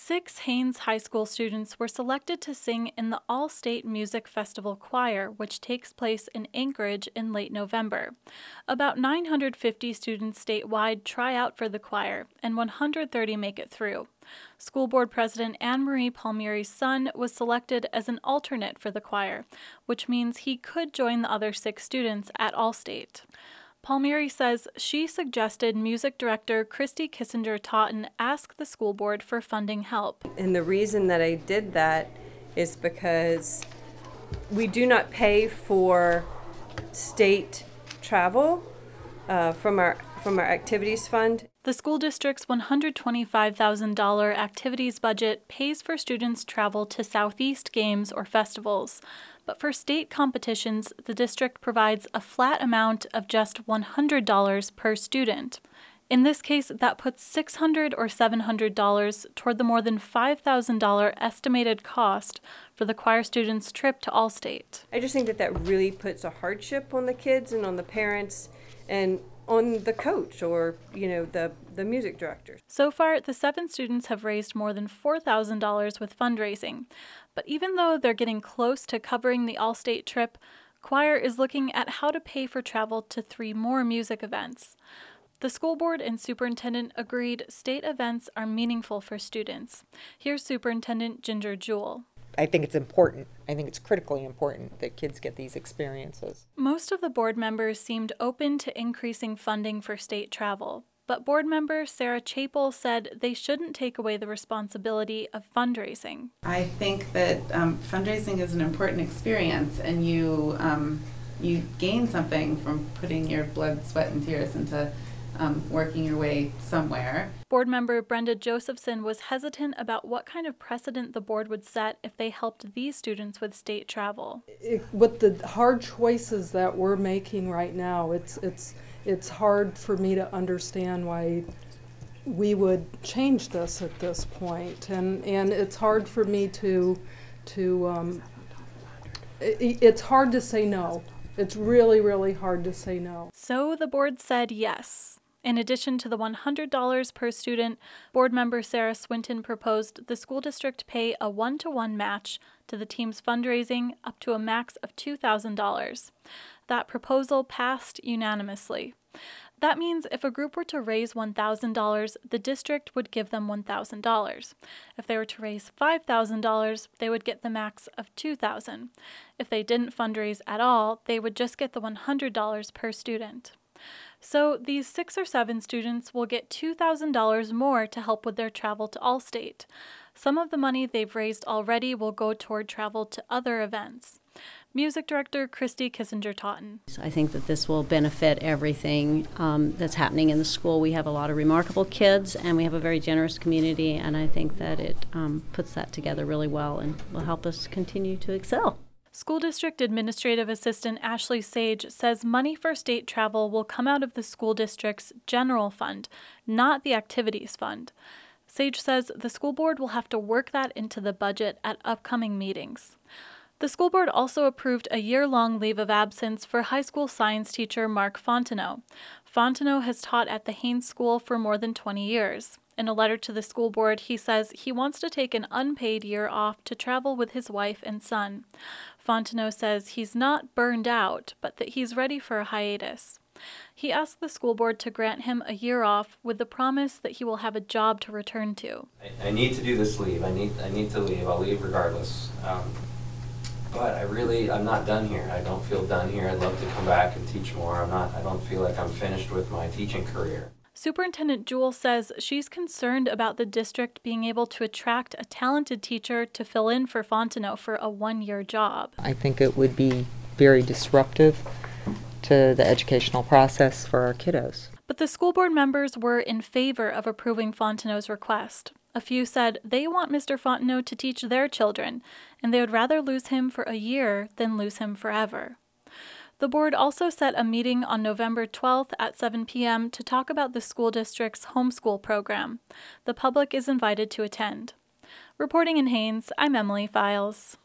6 Haynes High School students were selected to sing in the All-State Music Festival Choir, which takes place in Anchorage in late November. About 950 students statewide try out for the choir, and 130 make it through. School Board President Anne Marie Palmieri's son was selected as an alternate for the choir, which means he could join the other 6 students at All-State. Palmieri says she suggested music director Christy Kissinger-Totten ask the school board for funding help. And the reason that I did that is because we do not pay for state travel from our activities fund. The school district's $125,000 activities budget pays for students' travel to Southeast games or festivals. But for state competitions, the district provides a flat amount of just $100 per student. In this case, that puts $600 or $700 toward the more than $5,000 estimated cost for the choir students' trip to All-State. I just think that really puts a hardship on the kids and on the parents and on the coach or, the music director. So far, the 7 students have raised more than $4,000 with fundraising. But even though they're getting close to covering the All-State trip, choir is looking at how to pay for travel to 3 more music events. The school board and superintendent agreed state events are meaningful for students. Here's Superintendent Ginger Jewell. I think it's important. I think it's critically important that kids get these experiences. Most of the board members seemed open to increasing funding for state travel, but board member Sarah Chapel said they shouldn't take away the responsibility of fundraising. I think that fundraising is an important experience, and you gain something from putting your blood, sweat, and tears into working your way somewhere. Board member Brenda Josephson was hesitant about what kind of precedent the board would set if they helped these students with state travel. With the hard choices that we're making right now, it's hard for me to understand why we would change this at this point, and it's hard for me it's hard to say no. It's really, really hard to say no. So the board said yes. In addition to the $100 per student, board member Sarah Swinton proposed the school district pay a 1-to-1 match to the team's fundraising up to a max of $2,000. That proposal passed unanimously. That means if a group were to raise $1,000, the district would give them $1,000. If they were to raise $5,000, they would get the max of $2,000. If they didn't fundraise at all, they would just get the $100 per student. So these 6 or 7 students will get $2,000 more to help with their travel to All-State. Some of the money they've raised already will go toward travel to other events. Music director Christy Kissinger-Totten. I think that this will benefit everything that's happening in the school. We have a lot of remarkable kids, and we have a very generous community, and I think that it puts that together really well and will help us continue to excel. School District Administrative Assistant Ashley Sage says money for state travel will come out of the school district's general fund, not the activities fund. Sage says the school board will have to work that into the budget at upcoming meetings. The school board also approved a year-long leave of absence for high school science teacher Mark Fontenot. Fontenot has taught at the Haynes School for more than 20 years. In a letter to the school board, he says he wants to take an unpaid year off to travel with his wife and son. Fontenot says he's not burned out, but that he's ready for a hiatus. He asked the school board to grant him a year off with the promise that he will have a job to return to. I need to do this leave. I need to leave. I'll leave regardless. But I'm not done here. I don't feel done here. I'd love to come back and teach more. I don't feel like I'm finished with my teaching career. Superintendent Jewell says she's concerned about the district being able to attract a talented teacher to fill in for Fontenot for a 1-year job. I think it would be very disruptive to the educational process for our kiddos. But the school board members were in favor of approving Fontenot's request. A few said they want Mr. Fontenot to teach their children, and they would rather lose him for a year than lose him forever. The board also set a meeting on November 12th at 7 p.m. to talk about the school district's homeschool program. The public is invited to attend. Reporting in Haynes, I'm Emily Files.